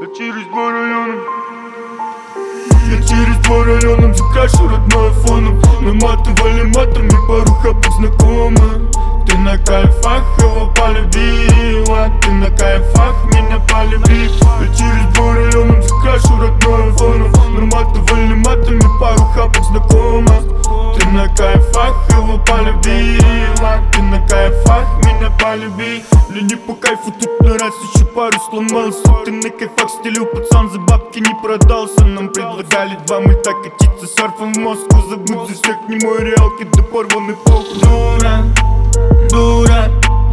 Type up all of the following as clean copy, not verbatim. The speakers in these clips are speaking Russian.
через два района. Я через два района закрашу родное фоном. Наматывали матами пару хапок знакомых. Ты на кайфах его полюбила, ты на кайфах меня полюбила. Я через два района закрашу родное фоном. Наматывали матами пару хапок знакомых. Ты на кайфах его полюбила, ты на кайфах меня полюби. Мне не по кайфу, тут на раз еще пару сломался. Ты на кайфах стелил, пацан, за бабки не продался. Нам предлагали два мульта катиться серфом в Москву. Забудь за всех немой реалки, да порванный пол. Дура, дура,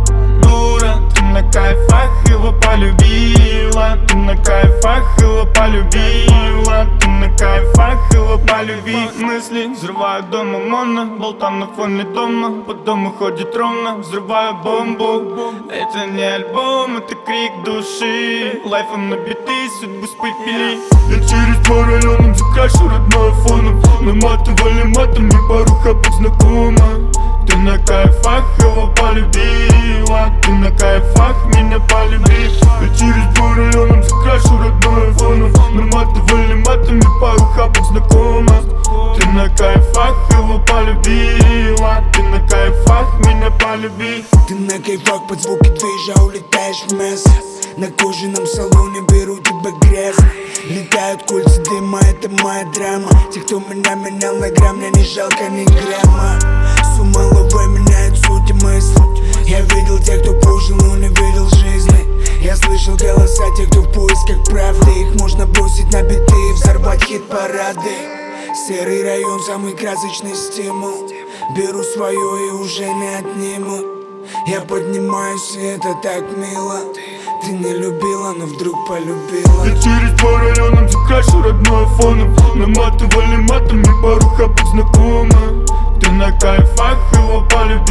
дура. Ты на кайфах его полюбила, ты на кайфах его полюбила, ты на кайфах его полюби. Мысли взрывают дома моно, болтам на фоне дома. По дому ходит ровно, взрываю бомбу. Это не альбом, это крик души. Лайфом набитый, судьбу спепели. Я через два района закрашу родное фоном. Наматывали матами пару хапок знакомых. Ты на кайфах его полюбила, ты на кайфах меня полюби. Я через два района закрашу родное фоном. Наматывали матами пару хапок знакомых. Ты на кайфах его полюбила, ты на кайфах меня полюби. Ты на кайфах под звуки движа улетаешь в место. На кожаном салоне беру тебя грязно. Летают кольца дыма, это моя драма. Те, кто меня менял на грамм, мне не жалко ни грамма. С ума ловой меняет суть и мысли. Я видел тех, кто прожил, но не видел жизни. Я слышал голоса тех, кто в поисках правды. Их можно бросить на биты и взорвать хит-парады. Серый район, самый красочный стимул. Беру свое и уже не отниму. Я поднимаюсь, и это так мило. Ты не любила, но вдруг полюбила. Я через два района закрашу родное фоном. Наматывали матами пару хапок знакомых. Ты на кайфах его полюбила.